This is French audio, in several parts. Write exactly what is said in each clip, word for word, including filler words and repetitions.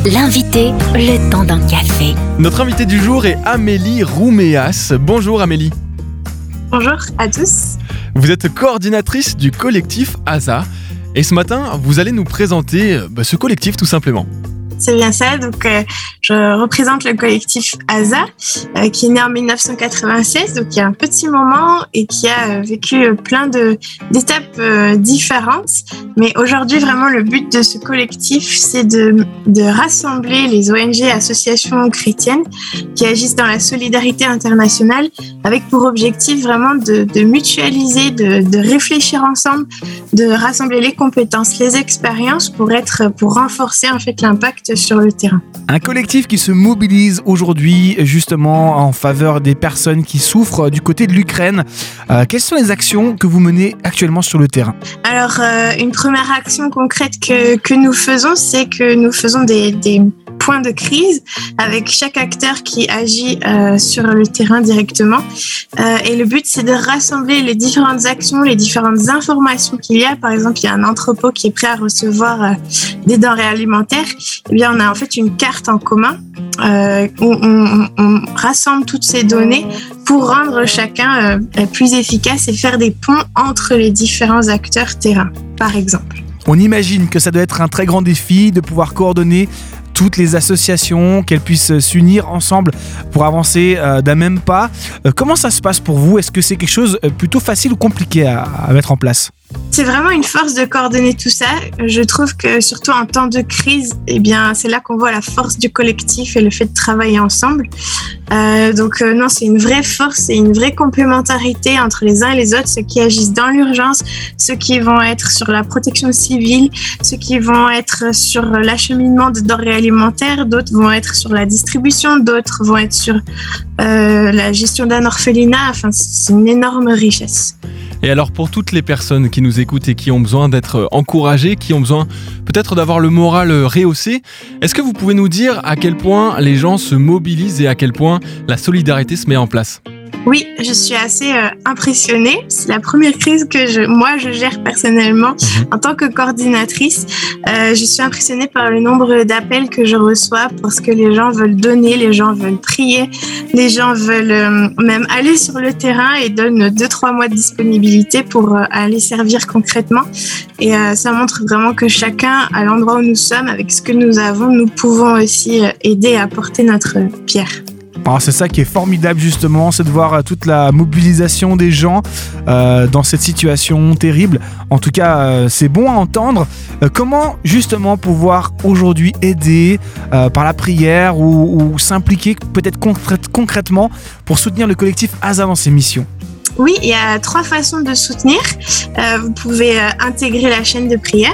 L'invité, le temps d'un café. Notre invitée du jour est Amélie Rouméas. Bonjour Amélie. Bonjour à tous. Vous êtes coordinatrice du collectif A S A. Et ce matin, vous allez nous présenter bah, ce collectif tout simplement. C'est bien ça, donc euh, je représente le collectif A S A euh, qui est né en dix-neuf cent quatre-vingt-seize, donc il y a un petit moment et qui a euh, vécu plein de, d'étapes euh, différentes. Mais aujourd'hui, vraiment, le but de ce collectif, c'est de, de rassembler les O N G et associations chrétiennes qui agissent dans la solidarité internationale avec pour objectif vraiment de, de mutualiser, de, de réfléchir ensemble, de rassembler les compétences, les expériences pour être, pour renforcer en fait l'impact sur le terrain. Un collectif qui se mobilise aujourd'hui justement en faveur des personnes qui souffrent du côté de l'Ukraine. Euh, quelles sont les actions que vous menez actuellement sur le terrain ? Alors, euh, une première action concrète que, que nous faisons, c'est que nous faisons des, des points de crise avec chaque acteur qui agit euh, sur le terrain directement. Euh, et le but, c'est de rassembler les différentes actions, les différentes informations qu'il y a. Par exemple, il y a un entrepôt qui est prêt à recevoir euh, des denrées alimentaires. Eh bien, on a en fait une carte en commun euh, où on, on rassemble toutes ces données pour rendre chacun euh, plus efficace et faire des ponts entre les différents acteurs terrain, par exemple. On imagine que ça doit être un très grand défi de pouvoir coordonner toutes les associations, qu'elles puissent s'unir ensemble pour avancer euh, d'un même pas. Euh, comment ça se passe pour vous ? Est-ce que c'est quelque chose euh, plutôt facile ou compliqué à, à mettre en place ? C'est vraiment une force de coordonner tout ça. Je trouve que surtout en temps de crise, eh bien, c'est là qu'on voit la force du collectif et le fait de travailler ensemble. Euh, donc euh, non, c'est une vraie force et une vraie complémentarité entre les uns et les autres, ceux qui agissent dans l'urgence, ceux qui vont être sur la protection civile, ceux qui vont être sur l'acheminement de denrées alimentaires, d'autres vont être sur la distribution, d'autres vont être sur euh, la gestion d'un orphelinat. Enfin, c'est une énorme richesse. Et alors pour toutes les personnes qui nous écoutent et qui ont besoin d'être encouragées, qui ont besoin peut-être d'avoir le moral rehaussé, est-ce que vous pouvez nous dire à quel point les gens se mobilisent et à quel point la solidarité se met en place ? Oui, je suis assez euh, impressionnée. C'est la première crise que je, moi je gère personnellement mmh. en tant que coordinatrice. Euh, je suis impressionnée par le nombre d'appels que je reçois parce que les gens veulent donner, les gens veulent prier, les gens veulent euh, même aller sur le terrain et donnent deux trois mois de disponibilité pour euh, aller servir concrètement. Et euh, ça montre vraiment que chacun, à l'endroit où nous sommes, avec ce que nous avons, nous pouvons aussi euh, aider à porter notre pierre. Alors c'est ça qui est formidable justement, c'est de voir toute la mobilisation des gens euh, dans cette situation terrible. En tout cas, euh, c'est bon à entendre. Euh, comment justement pouvoir aujourd'hui aider euh, par la prière ou, ou s'impliquer peut-être concrète, concrètement pour soutenir le collectif A S A dans ses missions ? Oui, il y a trois façons de soutenir. Euh, vous pouvez euh, intégrer la chaîne de prière.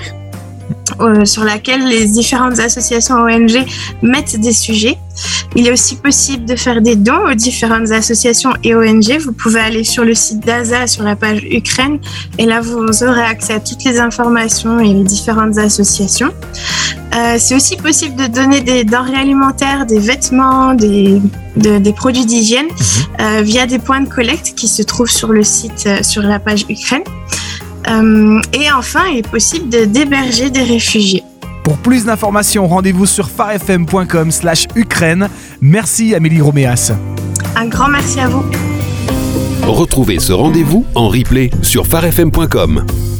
Euh, sur laquelle les différentes associations O N G mettent des sujets. Il est aussi possible de faire des dons aux différentes associations et O N G. Vous pouvez aller sur le site d'A S A, sur la page Ukraine, et là vous aurez accès à toutes les informations et les différentes associations. Euh, c'est aussi possible de donner des denrées alimentaires, des vêtements, des, de, des produits d'hygiène euh, via des points de collecte qui se trouvent sur le site, euh, sur la page Ukraine. Euh, et enfin, il est possible de, d'héberger des réfugiés. Pour plus d'informations, rendez-vous sur farfm point com slash Ukraine. Merci Amélie Rouméas. Un grand merci à vous. Retrouvez ce rendez-vous en replay sur farfm point com.